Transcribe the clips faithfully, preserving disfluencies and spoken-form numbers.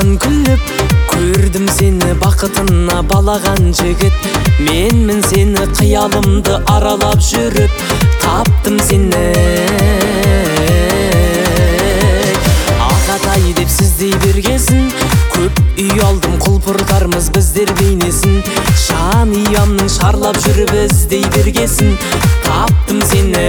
саған күліп, көрдім сені бақытына балаған жігіт. Менмін сені қиялымды аралап жүріп, таптым сені. Ағатай деп сіздей бергесін, көп үй алдым, құлпыртармыз біздер бейнесін. Жаниямның шарлап жүріп іздей бергесін, таптым сені.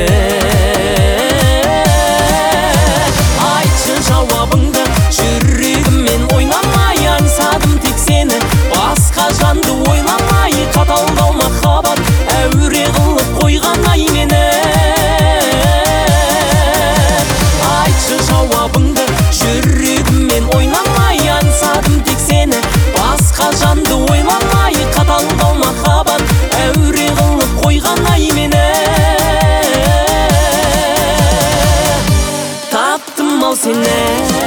Айтшы жауабыңды, жүрегіммен ойнамай аңсадым тек сені. Басқа жанды ойламай, қаталдау махаббат әуре қылып қойған ай мені. Айтшы жауабыңды, жүрегіммен ойнамай аңсадым тек сені. Басқа жанды ойламай, қаталдау махаббат әуре қылып қойған ай мені. Таптым ау сені.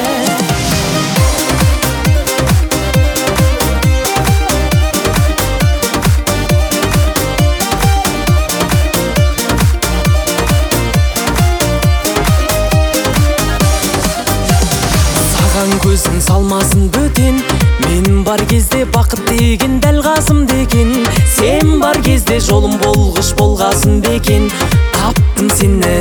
Көзін салмасын бөтен, мен бар кезде бақыт деген дәл қасым деген. Сен бар кезде жолым болғыш болғасын бекен, таптым сені.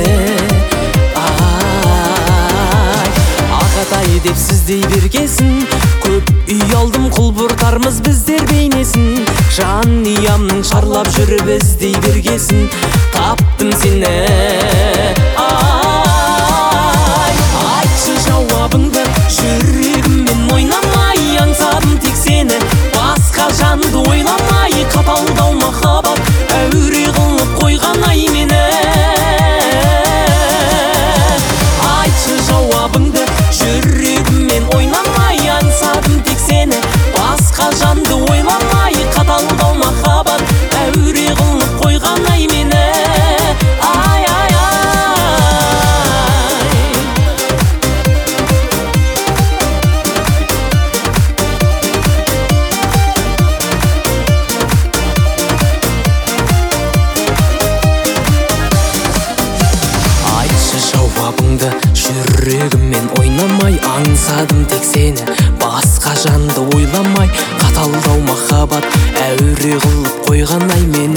Ағатай деп сіздей бергесін, көп үй алдым, құлпыртармыз біздер бейнесін. Жаниямның шарлап жүріп іздей бергесін, таптым сені. Айтшы жауабыңды, жүрегіммен ойнамай аңсадым тек сені. Басқа жанды ойламай, қаталдау махаббат әуре қылып қойған ай мені. Айтшы жауабыңды, жүрегіммен ойнамай аңсадым тек сені. Басқа жанды ойламай, қаталдау махаббат әуре қылып қойған ай мені. Ай ай ай. Жауабыңды, жүрегіммен ойнамай аңсадым тек сені. Басқа жанды ойламай, қаталдау махаббат әуре қылып қойған ай мені.